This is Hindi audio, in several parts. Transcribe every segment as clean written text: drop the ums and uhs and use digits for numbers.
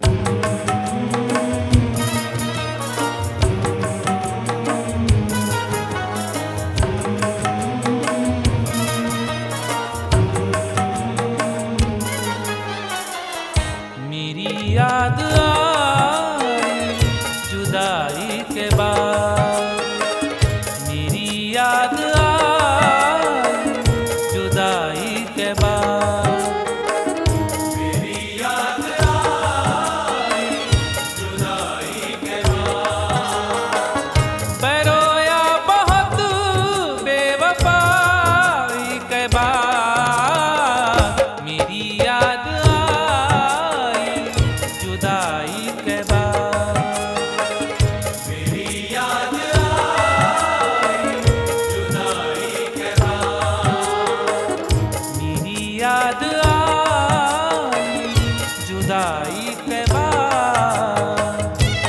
मेरी याद आई जुदाई के बाद, मेरी याद आई जुदाई के बाद, मेरी याद आई जुदाई के बाद। बरोया बहुत बेवफाई के बाद, मेरी याद आई जुदाई के बाद, मेरी याद आई जुदाई के बाद। मेरी याद आई जुदाई के बाद।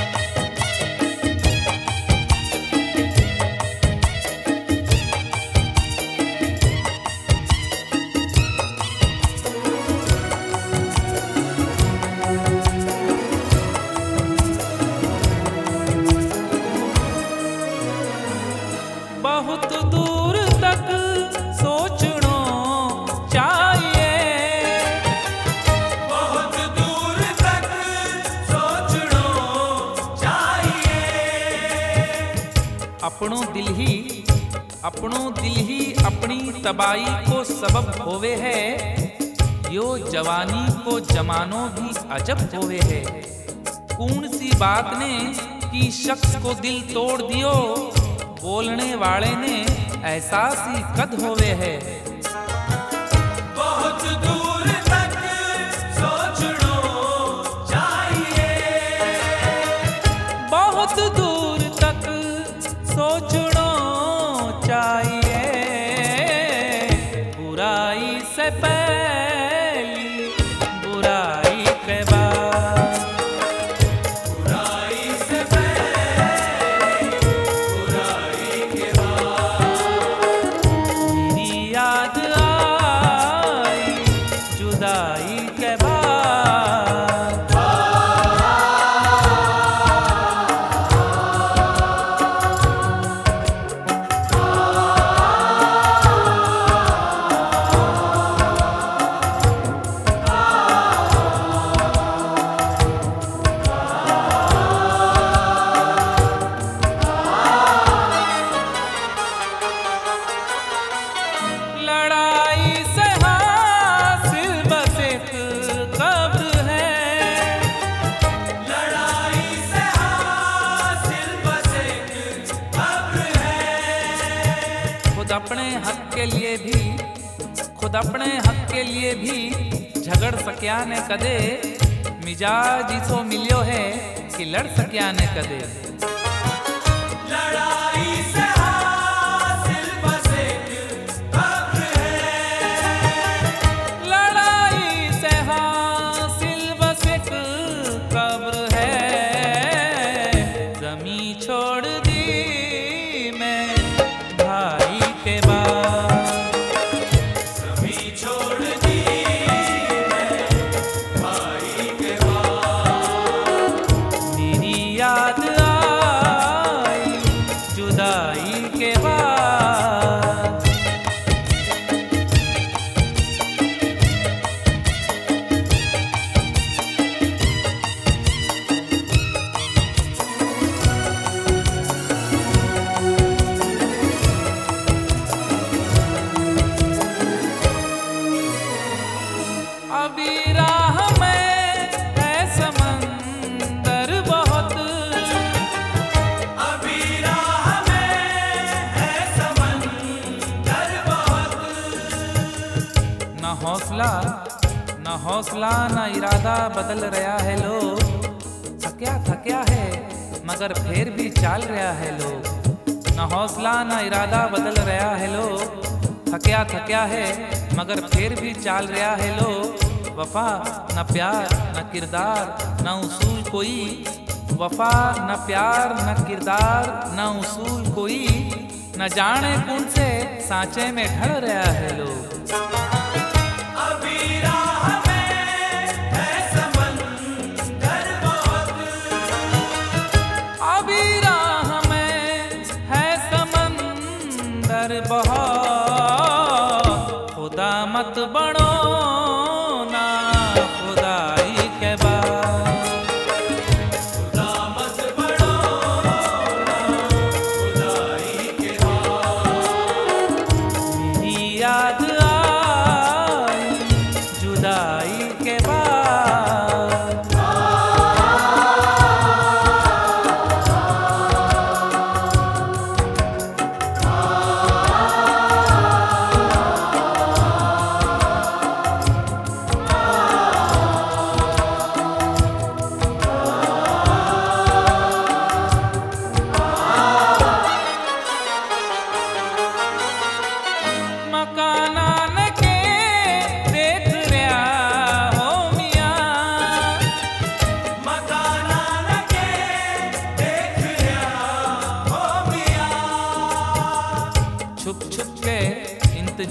बहुत दूर तक सोचना चाहिए, बहुत दूर तक सोचना चाहिए। अपनों दिल ही अपनी तबाही को सबब होवे है। यो जवानी को जमानों भी अजब होवे है। कौन सी बात ने कि शख्स को दिल तोड़ दियो, बोलने वाले ने एहसास ही कद होवे है। बहुत दूर तक सोचना चाहिए, बहुत दूर तक सोचना चाहिए। बुराई से पहली बुराई के बाद, बुराई से पहले बुराई के बाद। मेरी याद आई जुदाई के बाद। लड़ाई से हासिल बस एक कब्र है, लड़ाई से हासिल बस एक कब्र है। खुद अपने हक के लिए भी, खुद अपने हक के लिए भी झगड़ सक्या ने कदे। मिजाज इसो मिलियो है कि लड़ सक्या ने कदे। लड़ाई से हासिल बस एक कब्र है, लड़ाई से हासिल बस एक कब्र है। जमी छोड़ दी मैं भाई के बाद, जमी छोड़ दी मैं भाई के बाद। मेरी याद आई जुदाई के बाद। अभी राह में है समंदर बहुत, अभी राह में है समंदर बहुत। न हौसला न इरादा बदल रहा है लोग। थक्या है मगर फिर भी चाल रहा है लोग। न हौसला न इरादा बदल रहा है लोग। थक्या है मगर फिर भी चाल रहा है लोग। वफा न प्यार न किरदार न उसूल कोई, वफा न प्यार न किरदार न उसूल कोई। न जाने कौन से सांचे में ढल रहा है लोग। अभी राह में है समंदर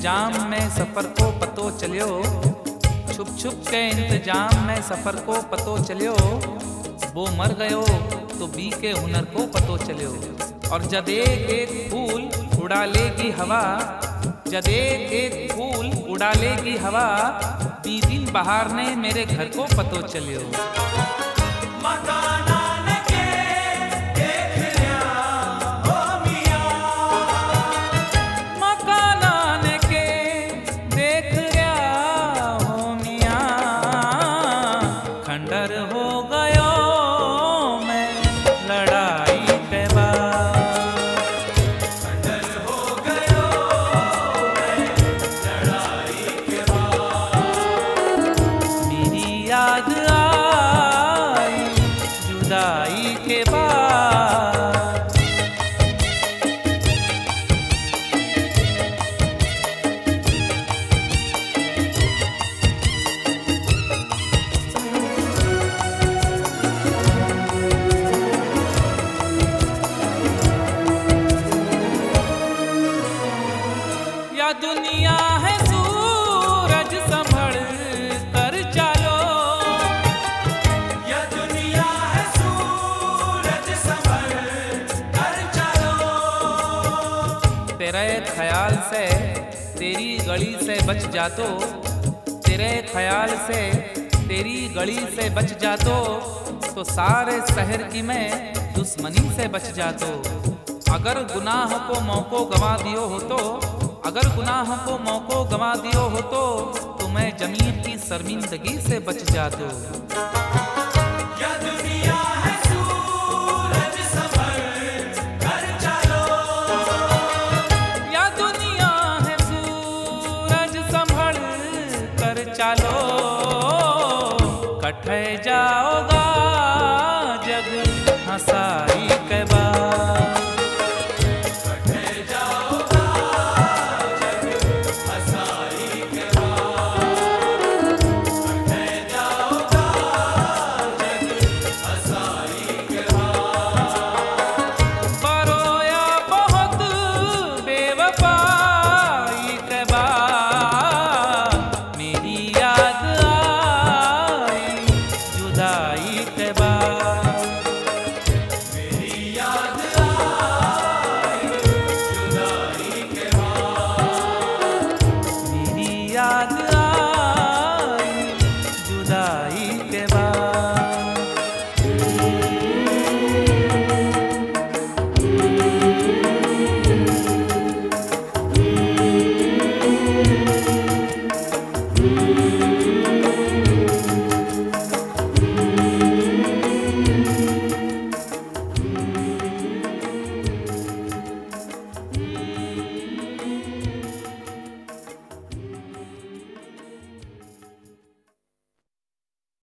इंतजाम में सफर को पतो चलियो, छुप छुप के इंतजाम में सफर को पतो चलियो। वो मर गयो तो बी के हुनर को पतो चलियो। और जद एक एक फूल उड़ा लेगी हवा, जद एक एक फूल उड़ा लेगी हवा, बीबिन बहार ने मेरे घर को पतो चलियो। मकानान के देख लिया हो मियां, मकानान के देख रया हो मियां, खंडर हो गयो मैं लड़ाई के बाद, खंडर हो गयो मैं लड़ाई के बाद। मेरी याद आई जुदाई के बाद। या दुनिया है सूरज संभल कर चलो, ये दुनिया है सूरज संभल कर चलो। तेरे ख्याल से तेरी गली से बच जातो, तेरे ख्याल से तेरी गली से बच जातो, तो सारे शहर की मैं दुश्मनी से बच जातो। अगर गुनाह को मौको गंवा दियो हो तो, अगर गुनाह को मौको गंवा दियो हो तो मैं जमीन की शर्मिंदगी से बच जातो। ये दुनिया है सूरज संभल कर चलो, या दुनिया है सूरज संभल कर चलो, कटे जाओगा जग हंसाई के बाद, कटे जाओगा जग हंसाई के बाद, कटे जाओगा जग हंसाई के बाद। बरोया बहुत बेवफाई के बाद, मेरी याद आई जुदाई के बाद।